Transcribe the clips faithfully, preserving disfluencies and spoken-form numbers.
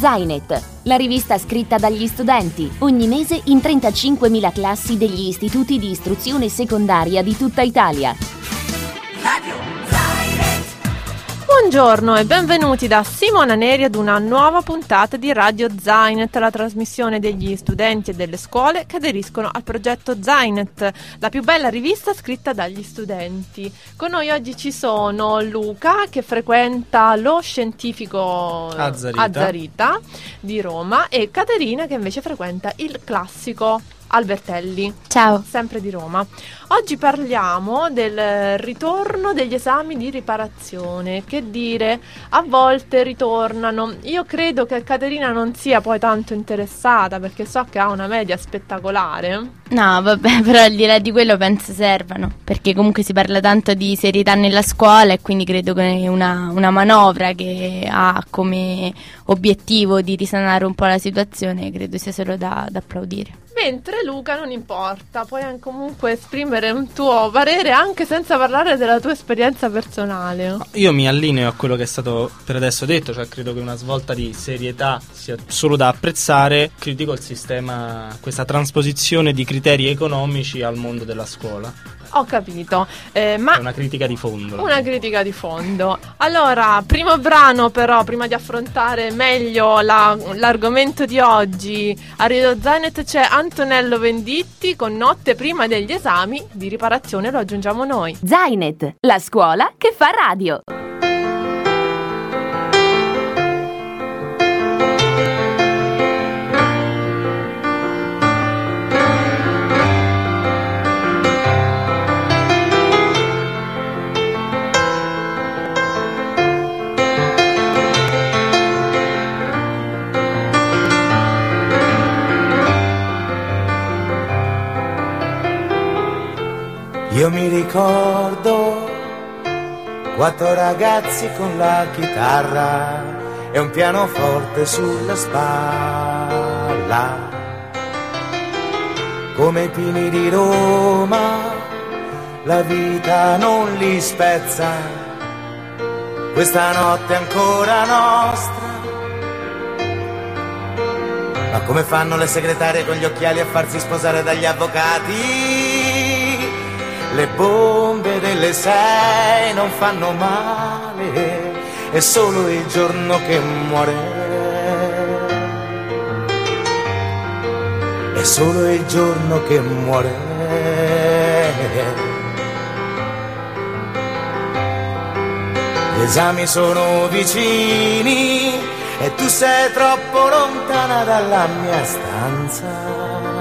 Zainet, la rivista scritta dagli studenti, ogni mese in trentacinquemila classi degli istituti di istruzione secondaria di tutta Italia. Radio Zainet. Buongiorno e benvenuti da Simona Neri ad una nuova puntata di Radio Zainet, la trasmissione degli studenti e delle scuole che aderiscono al progetto Zainet, la più bella rivista scritta dagli studenti. Con noi oggi ci sono Luca, che frequenta lo scientifico Azzarita, Azzarita di Roma, e Caterina, che invece frequenta il classico Albertelli. Ciao. Sempre di Roma. Oggi parliamo del ritorno degli esami di riparazione. Che dire, a volte ritornano. Io credo che Caterina non sia poi tanto interessata, perché so che ha una media spettacolare. No, vabbè, però al di là di quello penso servano, perché comunque si parla tanto di serietà nella scuola e quindi credo che una, una manovra che ha come obiettivo di risanare un po' la situazione credo sia solo da, da applaudire. Mentre Luca non importa, puoi anche comunque esprimere un tuo parere anche senza parlare della tua esperienza personale. Io mi allineo a quello che è stato per adesso detto, cioè credo che una svolta di serietà sia solo da apprezzare. Critico il sistema, questa trasposizione di criteri economici al mondo della scuola. Ho capito, eh, ma è una critica di fondo. Una critica di fondo. Allora, primo brano però, prima di affrontare meglio la, l'argomento di oggi, a Radio Zainet c'è Antonello Venditti con Notte prima degli esami di riparazione, lo aggiungiamo noi. Zainet, la scuola che fa radio. Io mi ricordo quattro ragazzi con la chitarra e un pianoforte sulla spalla, come i pini di Roma, la vita non li spezza, questa notte è ancora nostra. Ma come fanno le segretarie con gli occhiali a farsi sposare dagli avvocati? Le bombe delle sei non fanno male, è solo il giorno che muore. È solo il giorno che muore. Gli esami sono vicini e tu sei troppo lontana dalla mia stanza.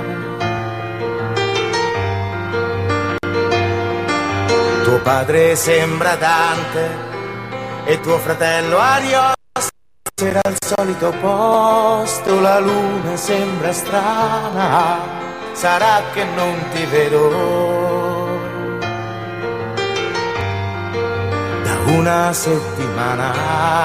Tuo padre sembra Dante e tuo fratello Ariosto era al solito posto, la luna sembra strana, sarà che non ti vedo da una settimana.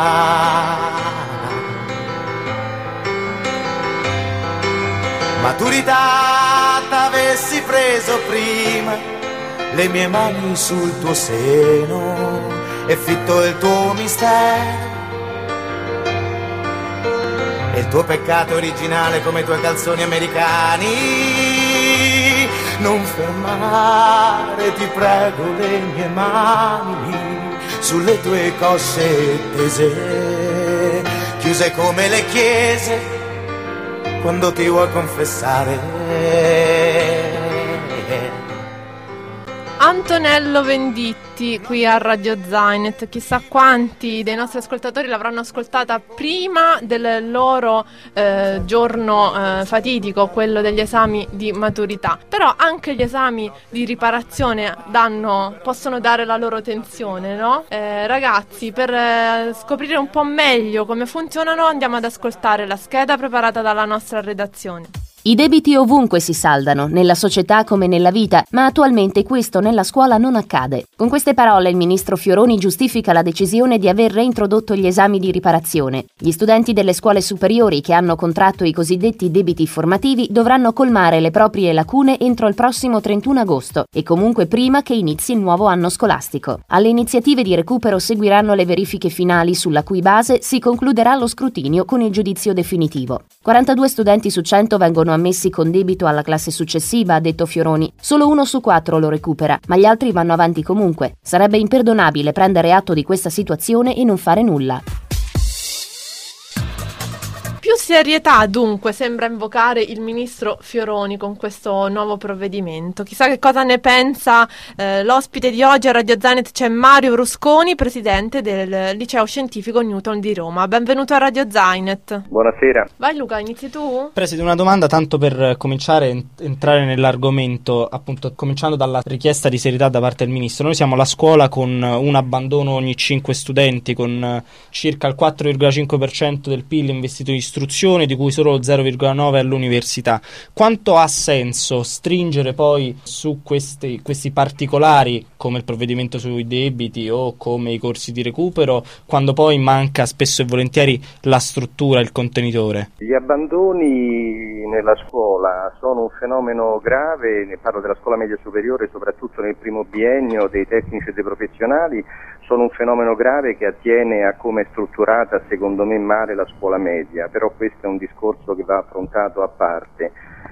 Maturità t'avessi preso prima, le mie mani sul tuo seno e fitto il tuo mistero e il tuo peccato originale come i tuoi calzoni americani. Non fermare, ti prego, le mie mani sulle tue cosce tese, chiuse come le chiese quando ti vuoi confessare. Antonello Venditti qui a Radio Zainet. Chissà quanti dei nostri ascoltatori l'avranno ascoltata prima del loro eh, giorno eh, fatidico, quello degli esami di maturità. Però anche gli esami di riparazione danno, possono dare la loro tensione, no? Eh, ragazzi, per eh, scoprire un po' meglio come funzionano andiamo ad ascoltare la scheda preparata dalla nostra redazione. I debiti ovunque si saldano, nella società come nella vita, ma attualmente questo nella scuola non accade. Con queste parole il ministro Fioroni giustifica la decisione di aver reintrodotto gli esami di riparazione. Gli studenti delle scuole superiori che hanno contratto i cosiddetti debiti formativi dovranno colmare le proprie lacune entro il prossimo trentuno agosto e comunque prima che inizi il nuovo anno scolastico. Alle iniziative di recupero seguiranno le verifiche finali sulla cui base si concluderà lo scrutinio con il giudizio definitivo. quarantadue studenti su cento vengono ammessi con debito alla classe successiva, ha detto Fioroni. Solo uno su quattro lo recupera, ma gli altri vanno avanti comunque. Sarebbe imperdonabile prendere atto di questa situazione e non fare nulla. Più serietà dunque sembra invocare il ministro Fioroni con questo nuovo provvedimento. Chissà che cosa ne pensa eh, l'ospite di oggi a Radio Zainet. C'è Mario Rusconi, presidente del liceo scientifico Newton di Roma. Benvenuto a Radio Zainet. Buonasera. Vai Luca, inizi tu? Preside, una domanda tanto per cominciare a ent- entrare nell'argomento, appunto cominciando dalla richiesta di serietà da parte del ministro. Noi siamo la scuola con un abbandono ogni cinque studenti, con eh, circa il quattro virgola cinque per cento del P I L investito in istruzione, di cui solo lo zero virgola nove all'università. Quanto ha senso stringere poi su questi, questi particolari, come il provvedimento sui debiti o come i corsi di recupero, quando poi manca spesso e volentieri la struttura, il contenitore? Gli abbandoni nella scuola sono un fenomeno grave, ne parlo della scuola media superiore, soprattutto nel primo biennio, dei tecnici e dei professionali, sono un fenomeno grave che attiene a come è strutturata, secondo me, male la scuola media, però questo è un discorso che va affrontato a parte.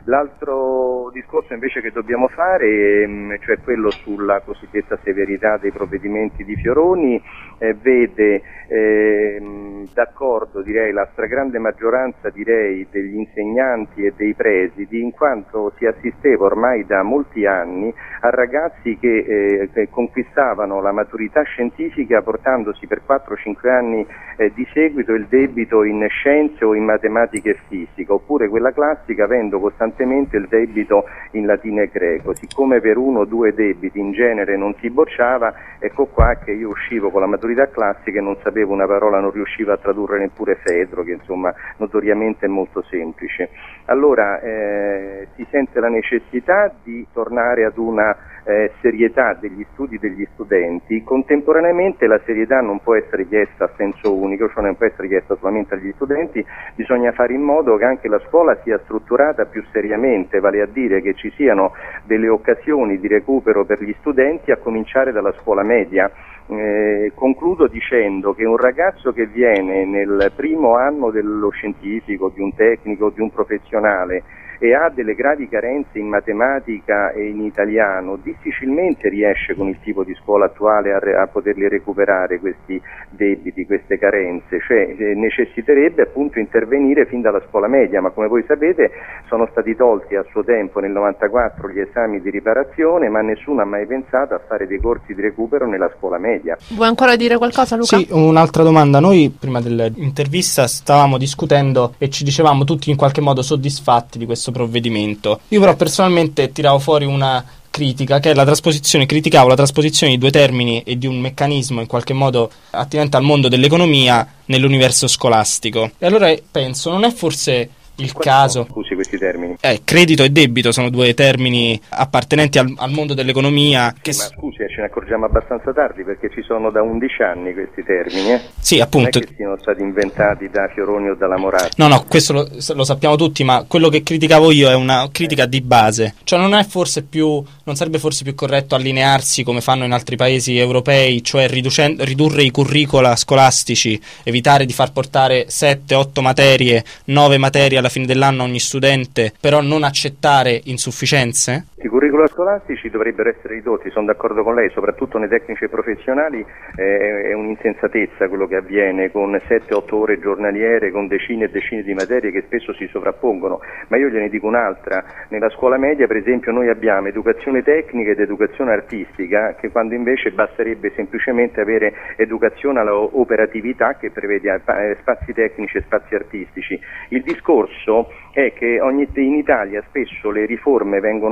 L'altro discorso invece che dobbiamo fare, cioè quello sulla cosiddetta severità dei provvedimenti di Fioroni, eh, vede eh, d'accordo direi la stragrande maggioranza direi degli insegnanti e dei presidi, in quanto si assisteva ormai da molti anni a ragazzi che, eh, che conquistavano la maturità scientifica portandosi per quattro cinque anni eh, di seguito il debito in scienze o in matematica e fisica, oppure quella classica avendo costantemente il debito in latino e greco. Siccome per uno o due debiti in genere non si bocciava, ecco qua che io uscivo con la maturità classica e non sapevo una parola, non riuscivo a tradurre neppure Fedro, che insomma notoriamente è molto semplice. Allora eh, si sente la necessità di tornare ad una eh, serietà degli studi degli studenti. Contemporaneamente la serietà non può essere chiesta a senso unico, cioè non può essere chiesta solamente agli studenti, bisogna fare in modo che anche la scuola sia strutturata più seriamente, vale a dire che ci siano delle occasioni di recupero per gli studenti, a cominciare dalla scuola media. Eh, concludo dicendo che un ragazzo che viene nel primo anno dello scientifico, di un tecnico, di un professionale e ha delle gravi carenze in matematica e in italiano, difficilmente riesce con il tipo di scuola attuale a, re- a poterli recuperare questi debiti, queste carenze, cioè eh, necessiterebbe appunto intervenire fin dalla scuola media, ma come voi sapete sono stati tolti a suo tempo nel novantaquattro gli esami di riparazione, ma nessuno ha mai pensato a fare dei corsi di recupero nella scuola media. Vuoi ancora dire qualcosa, Luca? Sì, un'altra domanda. Noi prima dell'intervista stavamo discutendo e ci dicevamo tutti in qualche modo soddisfatti di questo provvedimento. Io però personalmente tiravo fuori una critica, che è la trasposizione, criticavo la trasposizione di due termini e di un meccanismo in qualche modo attinente al mondo dell'economia nell'universo scolastico. E allora penso, non è forse il Quali caso... sono, scusi, questi termini? Eh, credito e debito sono due termini appartenenti al, al mondo dell'economia. Che sì, ma scusi, ce ne accorgiamo abbastanza tardi perché ci sono da undici anni questi termini. Eh? Sì, appunto. Non è che siano stati inventati da Fioroni o dalla Moratti. No, no, questo lo, lo sappiamo tutti, ma quello che criticavo io è una critica di base. Cioè non è forse più, non sarebbe forse più corretto allinearsi come fanno in altri paesi europei, cioè riducen- ridurre i curricula scolastici, evitare di far portare sette otto materie, nove materie alla fine dell'anno ogni studente, però non accettare insufficienze? I curricula scolastici dovrebbero essere ridotti, sono d'accordo con lei, soprattutto nei tecnici e professionali eh, è un'insensatezza quello che avviene con sette otto ore giornaliere, con decine e decine di materie che spesso si sovrappongono, ma io gliene dico un'altra. Nella scuola media per esempio noi abbiamo educazione tecnica ed educazione artistica, che quando invece basterebbe semplicemente avere educazione alla operatività che prevede spazi tecnici e spazi artistici. Il discorso è che ogni, in Italia spesso le riforme vengono fatte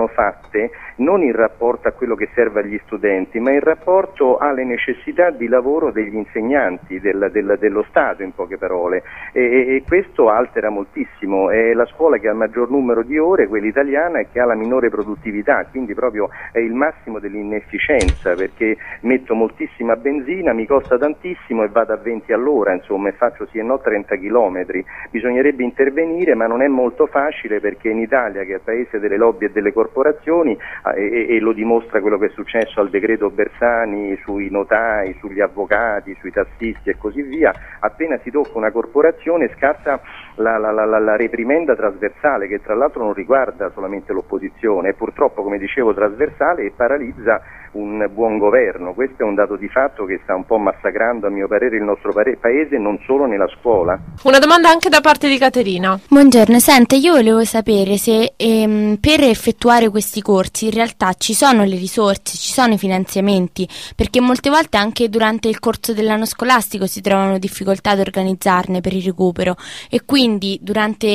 fatte non in rapporto a quello che serve agli studenti, ma in rapporto alle necessità di lavoro degli insegnanti, del, del, dello Stato, in poche parole, e, e questo altera moltissimo. È la scuola che ha il maggior numero di ore, quella italiana, e che ha la minore produttività, quindi proprio è il massimo dell'inefficienza, perché metto moltissima benzina, mi costa tantissimo e vado a venti all'ora, insomma, e faccio sì e no trenta chilometri. Bisognerebbe intervenire, ma non è molto facile, perché in Italia, che è il paese delle lobby e delle corporazioni, e, e lo dimostra quello che è successo al decreto Bersani sui notai, sugli avvocati, sui tassisti e così via, appena si tocca una corporazione scatta la, la, la, la reprimenda trasversale, che tra l'altro non riguarda solamente l'opposizione, è purtroppo, come dicevo, trasversale e paralizza un buon governo. Questo è un dato di fatto che sta un po' massacrando, a mio parere, il nostro pare- paese, non solo nella scuola. Una domanda anche da parte di Caterina. Buongiorno, senta, io volevo sapere se ehm, per effettuare questi corsi in realtà ci sono le risorse, ci sono i finanziamenti, perché molte volte anche durante il corso dell'anno scolastico si trovano difficoltà ad organizzarne per il recupero, e quindi durante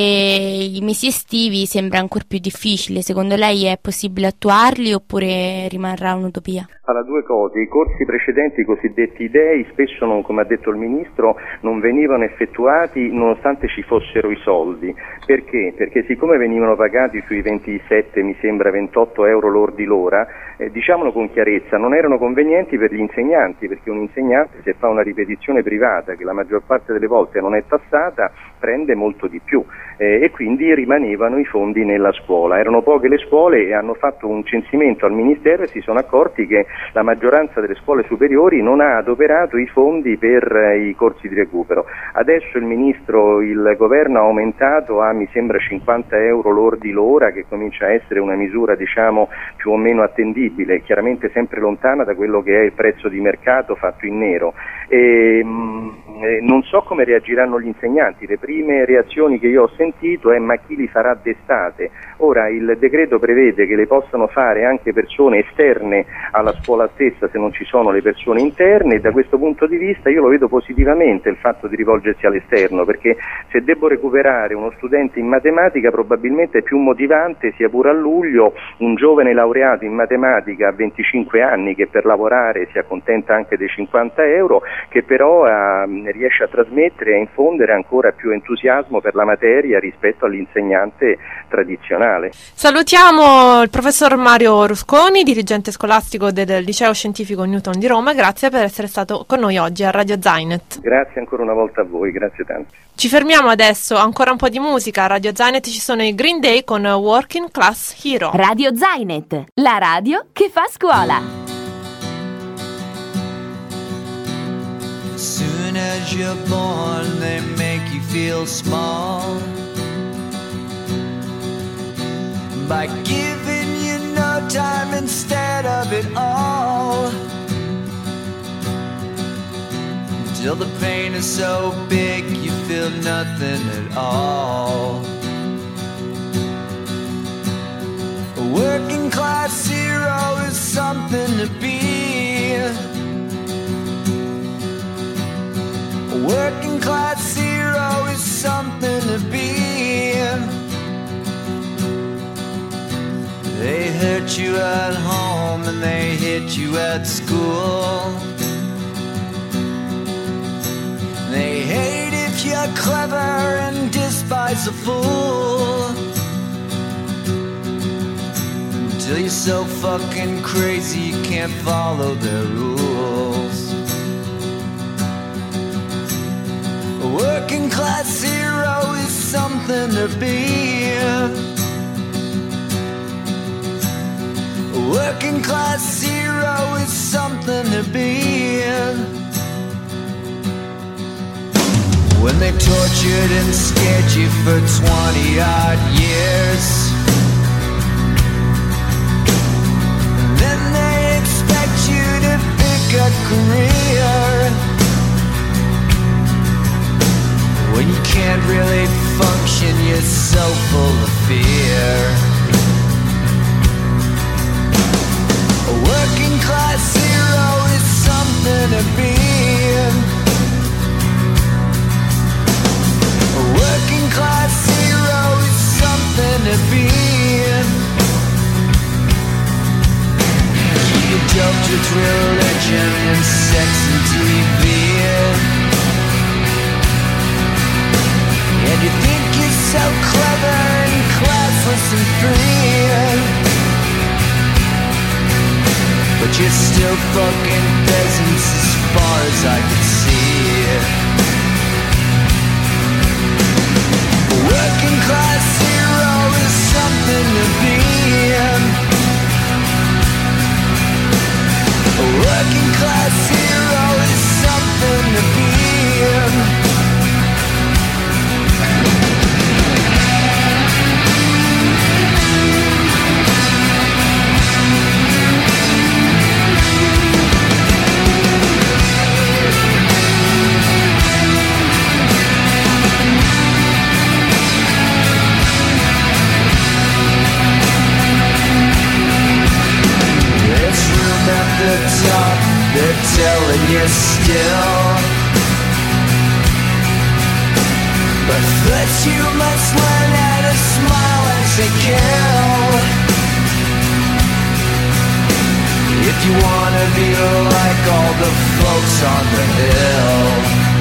i mesi estivi sembra ancora più difficile. Secondo lei è possibile attuarli oppure rimarrà un'utopia? Allora, due cose. I corsi precedenti, i cosiddetti dei, spesso, non, come ha detto il Ministro, non venivano effettuati nonostante ci fossero i soldi. Perché? Perché siccome venivano pagati sui ventisette, mi sembra ventotto euro lordi l'ora, eh, diciamolo con chiarezza, non erano convenienti per gli insegnanti, perché un insegnante, se fa una ripetizione privata, che la maggior parte delle volte non è tassata, prende molto di più, eh, e quindi rimanevano i fondi nella scuola. Erano poche le scuole e hanno fatto un censimento al Ministero e si sono accorti che la maggioranza delle scuole superiori non ha adoperato i fondi per eh, i corsi di recupero. Adesso il Ministro, il Governo ha aumentato a, mi sembra, cinquanta euro lordi l'ora, che comincia a essere una misura, diciamo, più o meno attendibile, chiaramente sempre lontana da quello che è il prezzo di mercato fatto in nero. E, mh, non so come reagiranno gli insegnanti. Le prime reazioni che io ho sentito è: ma chi li farà d'estate? Ora il decreto prevede che le possano fare anche persone esterne alla scuola stessa, se non ci sono le persone interne, e da questo punto di vista io lo vedo positivamente il fatto di rivolgersi all'esterno, perché se devo recuperare uno studente in matematica probabilmente è più motivante, sia pure a luglio, un giovane laureato in matematica a venticinque anni che per lavorare si accontenta anche dei cinquanta euro, che però eh, riesce a trasmettere e a infondere ancora più entusiasmo per la materia rispetto all'insegnante tradizionale. Salutiamo il professor Mario Rusconi, dirigente scolastico del Liceo Scientifico Newton di Roma. Grazie per essere stato con noi oggi a Radio Zainet. Grazie ancora una volta a voi, grazie tanto. Ci fermiamo adesso, ancora un po' di musica. A Radio Zainet ci sono i Green Day con Working Class Hero. Radio Zainet, la radio che fa scuola. Soon as you're born, they make you feel small by giving you no time instead of it all, till the pain is so big you feel nothing at all. A working class hero is something to be. A working class hero is something to be. They hurt you at home and they hit you at school. They hate if you're clever and despise a fool, until you're so fucking crazy you can't follow their rules. A working class hero is something to be. A working class hero is something to be. When they tortured and scared you for twenty odd years, then they expect you to pick a career when you can't really function, you're so full of fear. A working class hero is something to be. A working class hero is something to be. so clever and classless and free, but you're still fucking peasants as far as I can see. Working class hero is something to be. A working class hero is something to be. At the top, they're telling you still, but first you must learn how to smile and say kill, if you wanna be like all the folks on the hill.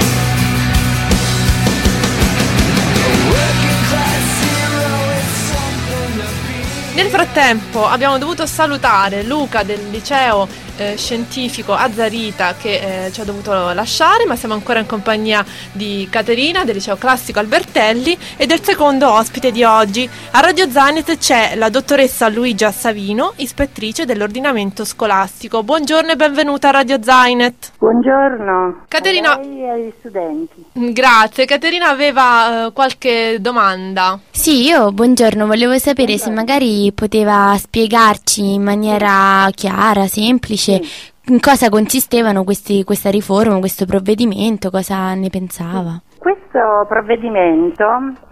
A working class hero is something to be. Nel frattempo abbiamo dovuto salutare Luca del liceo eh, scientifico Azzarita che eh, ci ha dovuto lasciare, ma siamo ancora in compagnia di Caterina del liceo classico Albertelli e del secondo ospite di oggi. A Radio Zainet c'è la dottoressa Luigia Savino, ispettrice dell'ordinamento scolastico. Buongiorno e benvenuta a Radio Zainet. Buongiorno Caterina, a lei e agli studenti. Grazie. Caterina aveva eh, qualche domanda. Sì, io buongiorno, volevo sapere se magari poteva spiegarci in maniera chiara, semplice, in cosa consistevano questi, questa riforma, questo provvedimento, cosa ne pensava. Questo provvedimento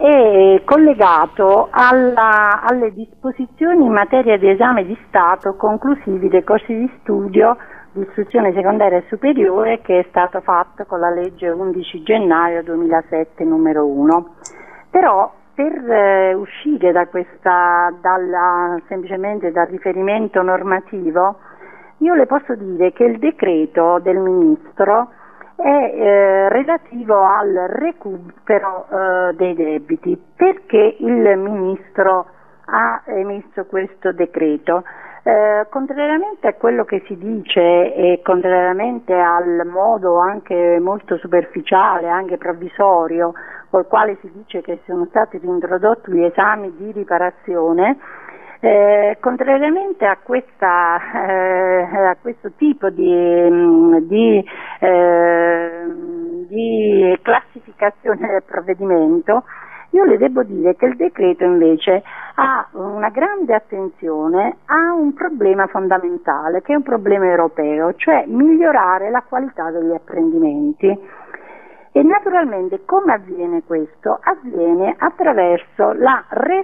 è collegato alla, alle disposizioni in materia di esame di Stato conclusivi dei corsi di studio di istruzione secondaria e superiore, che è stato fatto con la legge undici gennaio duemilasette numero uno. Però per eh, uscire da questa, dalla, semplicemente dal riferimento normativo, io le posso dire che il decreto del Ministro è eh, relativo al recupero eh, dei debiti. Perché il Ministro ha emesso questo decreto? Eh, contrariamente a quello che si dice e contrariamente al modo anche molto superficiale, anche provvisorio, col quale si dice che sono stati introdotti gli esami di riparazione, eh, contrariamente a, questa, eh, a questo tipo di, di, eh, di classificazione del provvedimento, io le devo dire che il decreto invece ha una grande attenzione a un problema fondamentale, che è un problema europeo, cioè migliorare la qualità degli apprendimenti. E naturalmente come avviene questo? Avviene attraverso la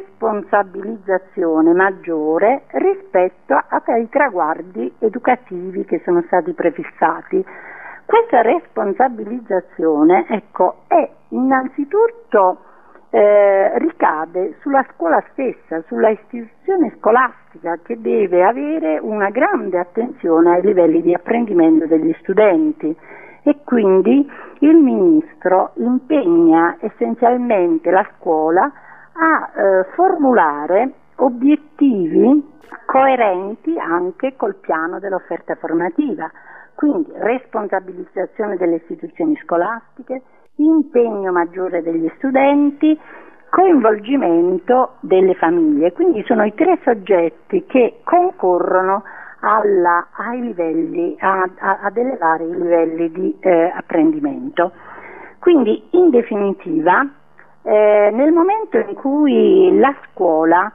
responsabilizzazione maggiore rispetto ai traguardi educativi che sono stati prefissati. Questa responsabilizzazione, ecco, è innanzitutto Eh, ricade sulla scuola stessa, sulla istituzione scolastica, che deve avere una grande attenzione ai livelli di apprendimento degli studenti, e quindi il Ministro impegna essenzialmente la scuola a eh, formulare obiettivi coerenti anche col piano dell'offerta formativa, quindi responsabilizzazione delle istituzioni scolastiche, impegno maggiore degli studenti, coinvolgimento delle famiglie. Quindi sono i tre soggetti che concorrono alla, ai livelli, a, a, ad elevare i livelli di eh, apprendimento. Quindi in definitiva, eh, nel momento in cui la scuola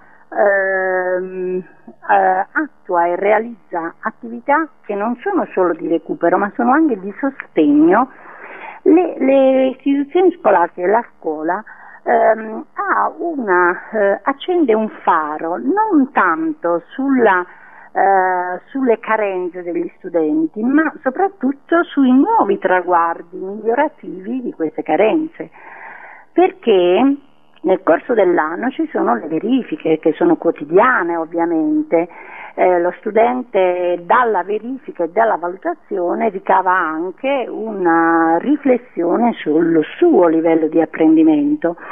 ehm, eh, attua e realizza attività che non sono solo di recupero ma sono anche di sostegno, Le, le istituzioni scolastiche, la scuola, ehm, ha una, eh, accende un faro non tanto sulla, eh, sulle carenze degli studenti, ma soprattutto sui nuovi traguardi migliorativi di queste carenze, perché nel corso dell'anno ci sono le verifiche che sono quotidiane ovviamente. Eh, lo studente dalla verifica e dalla valutazione ricava anche una riflessione sul suo livello di apprendimento,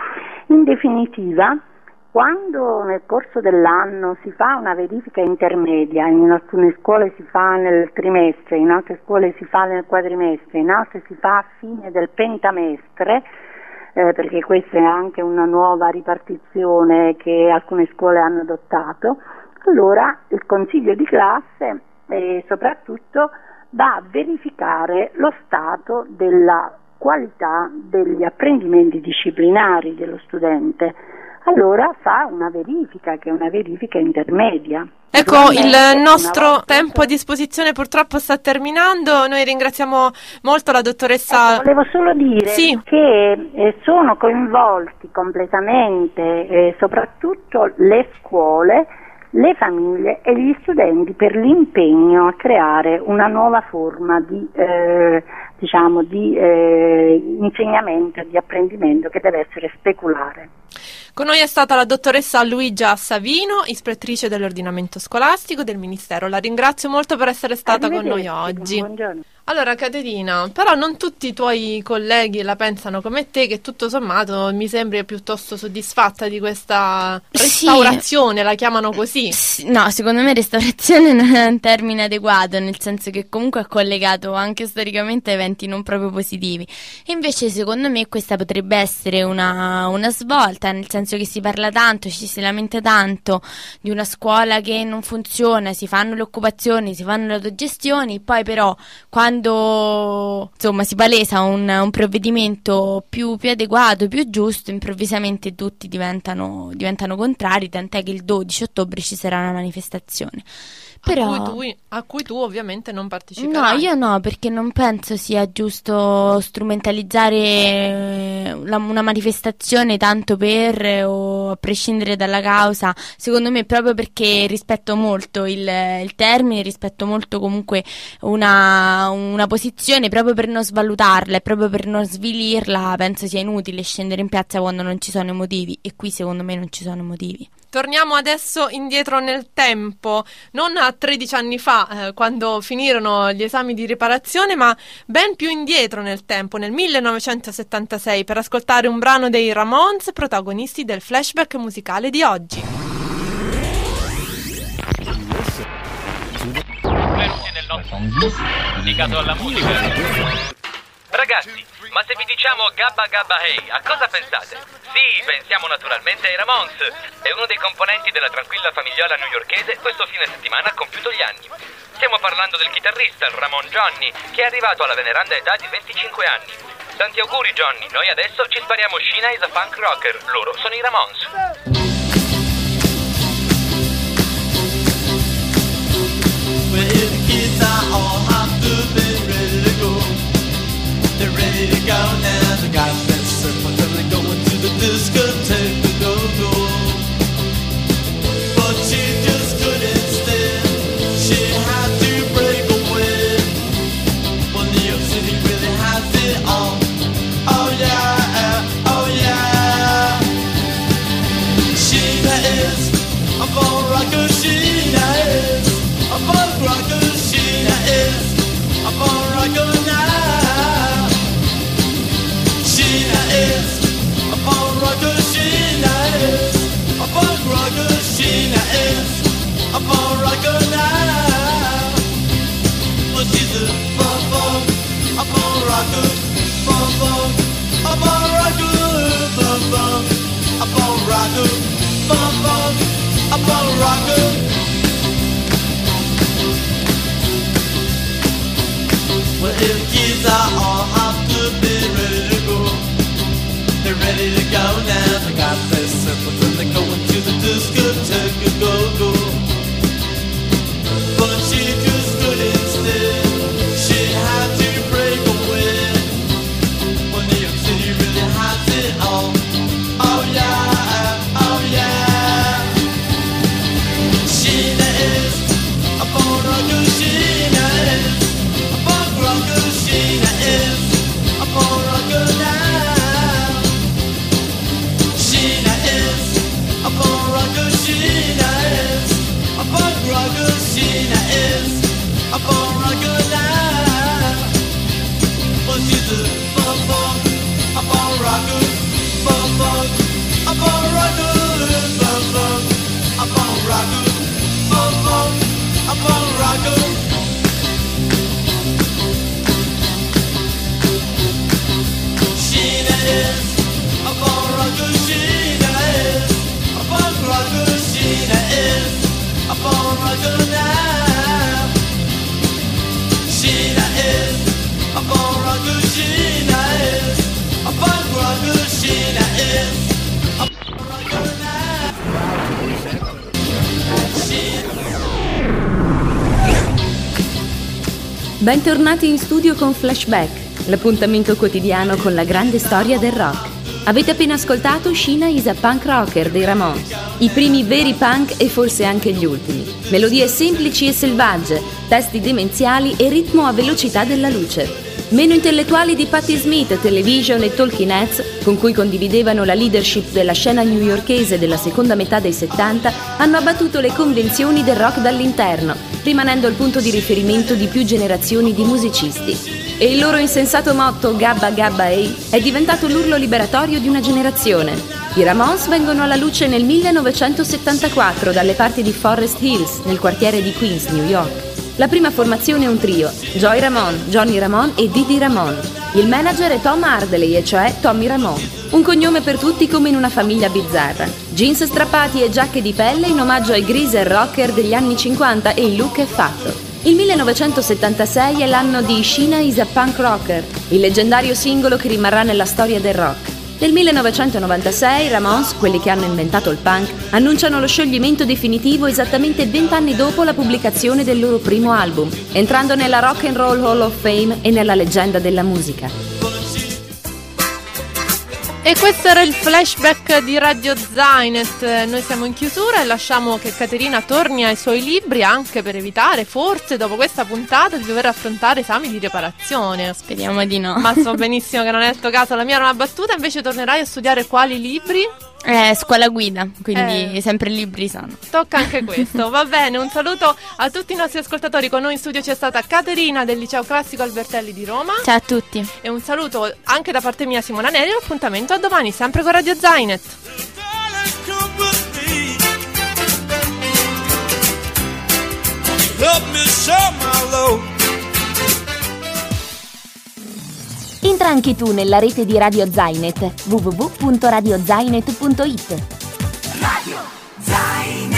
In definitiva, quando nel corso dell'anno si fa una verifica intermedia, in alcune scuole si fa nel trimestre, in altre scuole si fa nel quadrimestre, in altre si fa a fine del pentamestre, eh, perché questa è anche una nuova ripartizione che alcune scuole hanno adottato, allora il consiglio di classe eh, soprattutto va a verificare lo stato della qualità degli apprendimenti disciplinari dello studente. Allora fa una verifica che è una verifica intermedia. Ecco, il nostro tempo a disposizione purtroppo sta terminando. Noi ringraziamo molto la dottoressa. Ecco, volevo solo dire sì. che eh, sono coinvolti completamente eh, soprattutto le scuole, le famiglie e gli studenti per l'impegno a creare una nuova forma di eh, diciamo di eh, insegnamento e di apprendimento che deve essere speculare. Con noi è stata la dottoressa Luigia Savino, ispettrice dell'ordinamento scolastico del Ministero. La ringrazio molto per essere stata con noi oggi. Buongiorno. Allora, Caterina, però non tutti i tuoi colleghi la pensano come te, che tutto sommato mi sembri piuttosto soddisfatta di questa restaurazione, sì. La chiamano così. No, secondo me restaurazione non è un termine adeguato, nel senso che comunque è collegato anche storicamente a eventi non proprio positivi. E invece secondo me questa potrebbe essere una, una svolta, nel senso che si parla tanto, ci si lamenta tanto di una scuola che non funziona, si fanno le occupazioni, si fanno le autogestioni, poi però quando Quando insomma si palesa un, un provvedimento più, più adeguato, più giusto, improvvisamente tutti diventano, diventano contrari, tant'è che il dodici ottobre ci sarà una manifestazione. Però... A, cui tu, a cui tu ovviamente non parteciperai. No, io no, perché non penso sia giusto strumentalizzare la, una manifestazione tanto per o a prescindere dalla causa. Secondo me proprio perché rispetto molto il, il termine, rispetto molto comunque una, una posizione, proprio per non svalutarla e proprio per non svilirla, penso sia inutile scendere in piazza quando non ci sono motivi, e qui secondo me non ci sono motivi. Torniamo adesso indietro nel tempo, non a tredici anni fa, eh, quando finirono gli esami di riparazione, ma ben più indietro nel tempo, nel millenovecentosettantasei, per ascoltare un brano dei Ramones, protagonisti del flashback musicale di oggi. Benvenuti nel nostro dedicato alla musica. Ragazzi, ma se vi diciamo Gabba Gabba Hey, a cosa pensate? Sì, pensiamo naturalmente ai Ramones. E uno dei componenti della tranquilla famigliola newyorkese questo fine settimana ha compiuto gli anni. Stiamo parlando del chitarrista, il Ramon Johnny, che è arrivato alla veneranda età di venticinque anni. Tanti auguri Johnny, noi adesso ci spariamo Sheena is a punk rocker, loro sono i Ramones. Well, the kids are all hopped up and ready to go. They're ready to go now. They got that simple till they're going to the discotheque to go go. But she just couldn't stand. She had to break away. Well, New York City really has it all. Oh yeah, oh yeah. Sheena is a bone rocker. Sheena is a bone rocker. Sheena is a bone rocker now. Sheena is a bone rocker, Sheena is a bone rocker, Sheena is a bone rocker now. But she's a bone bone, a bone rocker, bone bone, a bone rocker, bone bone, a bone rocker, bone bone, a bone rocker. Well, if kids are all hopped up and ready to go, they're ready to go now. They got their circles and they're going to the discotheque to go go. But she just couldn't stay. She had to break away. Well, New York City really has it all. Oh yeah, oh yeah. Sheena is a bone rocker. Sheena is a bone rocker. Sheena is a bone rocker now. Sheena is a bone rocker. Sheena is rocker, Sheena is a punk rocker, Sheena is a punk rocker now. Sheena is a punk rocker, Sheena is a punk rocker, Sheena is a punk rocker now. Bentornati in studio con Flashback, l'appuntamento quotidiano con la grande storia del rock. Avete appena ascoltato Sheena is a Punk Rocker dei Ramones, i primi veri punk e forse anche gli ultimi. Melodie semplici e selvagge, testi demenziali e ritmo a velocità della luce. Meno intellettuali di Patti Smith, Television e Talking Heads, con cui condividevano la leadership della scena newyorkese della seconda metà dei settanta, hanno abbattuto le convenzioni del rock dall'interno, rimanendo il punto di riferimento di più generazioni di musicisti. E il loro insensato motto Gabba Gabba Hey è diventato l'urlo liberatorio di una generazione. I Ramones vengono alla luce nel millenovecentosettantaquattro dalle parti di Forest Hills, nel quartiere di Queens, New York. La prima formazione è un trio, Joey Ramone, Johnny Ramone e Didi Ramone. Il manager è Tom Ardley, e cioè Tommy Ramone. Un cognome per tutti come in una famiglia bizzarra. Jeans strappati e giacche di pelle in omaggio ai greaser rocker degli anni cinquanta e il look è fatto. Il millenovecentosettantasei è l'anno di Sheena is a Punk Rocker, il leggendario singolo che rimarrà nella storia del rock. Nel millenovecentonovantasei i Ramones, quelli che hanno inventato il punk, annunciano lo scioglimento definitivo esattamente vent'anni dopo la pubblicazione del loro primo album, entrando nella Rock and Roll Hall of Fame e nella leggenda della musica. E questo era il flashback di Radio Zainet. Noi siamo in chiusura e lasciamo che Caterina torni ai suoi libri, anche per evitare, forse dopo questa puntata, di dover affrontare esami di riparazione. Speriamo di no. Ma so benissimo che non è il tuo caso, la mia era una battuta. Invece tornerai a studiare quali libri? Eh, scuola guida, quindi Eh. sempre libri sano. Tocca anche questo, va bene. Un saluto a tutti i nostri ascoltatori. Con noi in studio c'è stata Caterina del Liceo Classico Albertelli di Roma. Ciao a tutti. E un saluto anche da parte mia, Simona Neri. Un appuntamento a domani, sempre con Radio Zainet. Entra anche tu nella rete di Radio Zainet, w w w punto radio zainet punto it. Radio Zainet.